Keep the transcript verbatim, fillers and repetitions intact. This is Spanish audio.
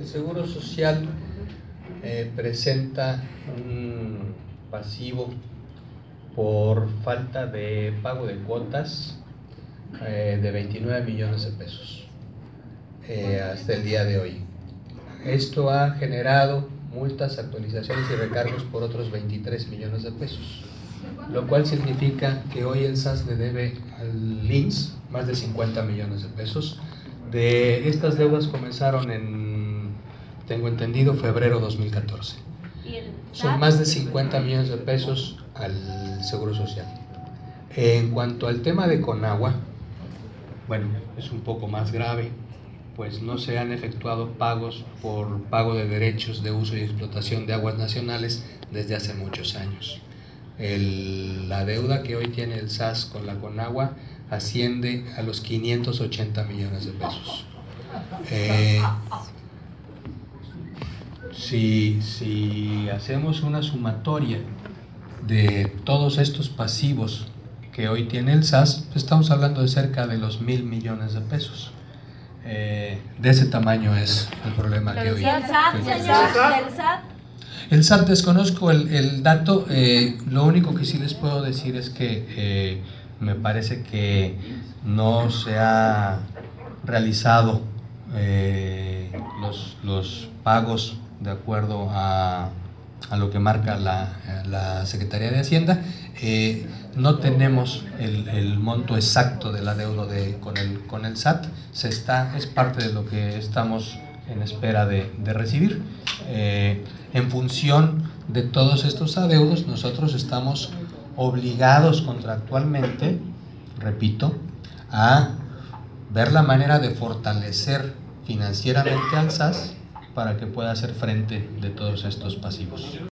El Seguro Social eh, presenta un pasivo por falta de pago de cuotas eh, de veintinueve millones de pesos eh, hasta el día de hoy. Esto ha generado multas, actualizaciones y recargos por otros veintitrés millones de pesos, lo cual significa que hoy el S A S le debe al I M S S más de cincuenta millones de pesos. De estas deudas comenzaron en, tengo entendido, febrero dos mil catorce. Son más de cincuenta millones de pesos al Seguro Social. En cuanto al tema de Conagua, bueno, es un poco más grave, pues no se han efectuado pagos por pago de derechos de uso y explotación de aguas nacionales desde hace muchos años. El, la deuda que hoy tiene el S A S con la Conagua asciende a los quinientos ochenta millones de pesos. Eh, si, si hacemos una sumatoria de todos estos pasivos que hoy tiene el S A S, estamos hablando de cerca de los mil millones de pesos. Eh, de ese tamaño es el problema que hoy. ¿El S A T, señor? ¿El S A T? El S A T desconozco el, el dato, eh, lo único que sí les puedo decir es que eh, me parece que no se ha realizado eh, los, los pagos de acuerdo a, a lo que marca la, la Secretaría de Hacienda. Eh, no tenemos el, el monto exacto del adeudo de, con, el, con el S A T, se está, es parte de lo que estamos en espera de, de recibir. Eh, en función de todos estos adeudos, nosotros estamos obligados contractualmente, repito, a ver la manera de fortalecer financieramente al S A S para que pueda hacer frente de todos estos pasivos.